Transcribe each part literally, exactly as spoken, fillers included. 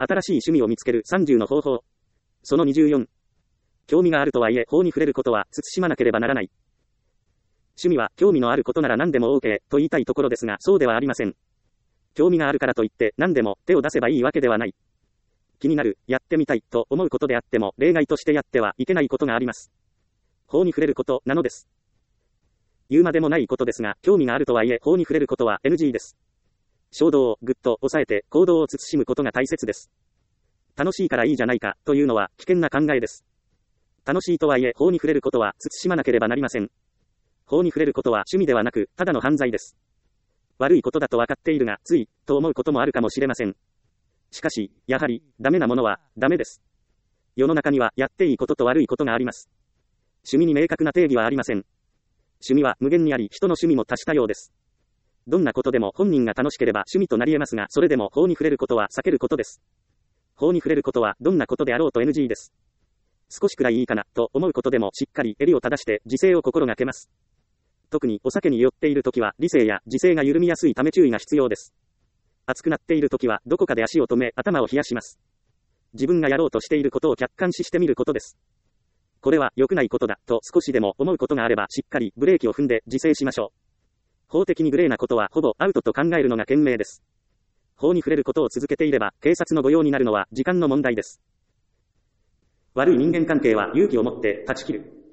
新しい趣味を見つけるさんじゅうの方法。そのにじゅうよん。興味があるとはいえ法に触れることは慎まなければならない。趣味は興味のあることなら何でも OK と言いたいところですが、そうではありません。興味があるからといって何でも手を出せばいいわけではない。気になる、やってみたいと思うことであっても例外としてやってはいけないことがあります。法に触れることなのです。言うまでもないことですが、興味があるとはいえ法に触れることは エヌジー です。衝動をぐっと抑えて行動を慎むことが大切です。楽しいからいいじゃないかというのは危険な考えです。楽しいとはいえ法に触れることは慎まなければなりません。法に触れることは趣味ではなくただの犯罪です。悪いことだと分かっているがついと思うこともあるかもしれません。しかしやはりダメなものはダメです。世の中にはやっていいことと悪いことがあります。趣味に明確な定義はありません。趣味は無限にあり人の趣味も多種多様です。どんなことでも本人が楽しければ趣味となり得ますが、それでも法に触れることは避けることです。法に触れることはどんなことであろうと エヌジー です。少しくらいいいかなと思うことでもしっかり襟を正して自制を心がけます。特にお酒に酔っているときは理性や自制が緩みやすいため注意が必要です。熱くなっているときはどこかで足を止め頭を冷やします。自分がやろうとしていることを客観視してみることです。これは良くないことだと少しでも思うことがあればしっかりブレーキを踏んで自制しましょう。法的にグレーなことはほぼアウトと考えるのが賢明です。法に触れることを続けていれば警察の御用になるのは時間の問題です。悪い人間関係は勇気を持って断ち切る。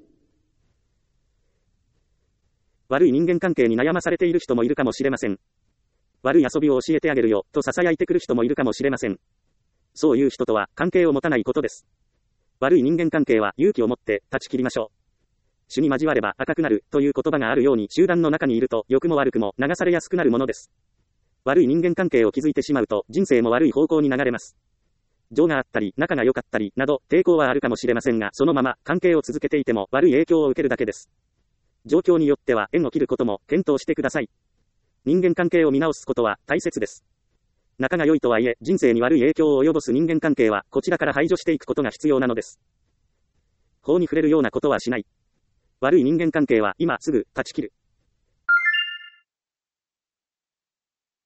悪い人間関係に悩まされている人もいるかもしれません。悪い遊びを教えてあげるよと囁いてくる人もいるかもしれません。そういう人とは関係を持たないことです。悪い人間関係は勇気を持って断ち切りましょう。主に交われば赤くなるという言葉があるように集団の中にいると良くも悪くも流されやすくなるものです。悪い人間関係を築いてしまうと人生も悪い方向に流れます。情があったり仲が良かったりなど抵抗はあるかもしれませんが、そのまま関係を続けていても悪い影響を受けるだけです。状況によっては縁を切ることも検討してください。人間関係を見直すことは大切です。仲が良いとはいえ人生に悪い影響を及ぼす人間関係はこちらから排除していくことが必要なのです。法に触れるようなことはしない。悪い人間関係は今すぐ断ち切る。